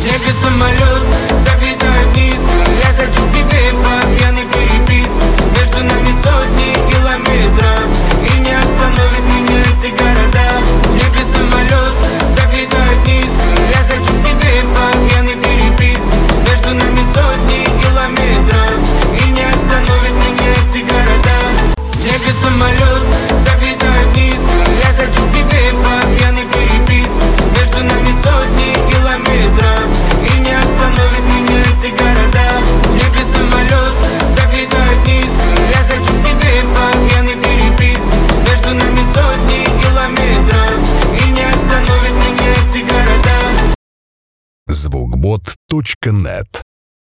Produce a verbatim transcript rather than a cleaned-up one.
небе самолет так летает низко. Я хочу к тебе по пьяной переписке. Между нами сотни километров, и не остановит меня эти города. В небе самолет так летает низко. Я хочу к тебе по пьяной переписке. Между нами сотни километров, и не остановит меня эти города. В небе самолет так летает низко. Я хочу к тебе по пьяной переписке. Между нами сотни километров, и не остановит меня эти города. В небе самолет так летает низко. Я хочу к тебе по пьяной переписке. Между нами сотни километров, и не остановит меня эти города. звукбот точка нет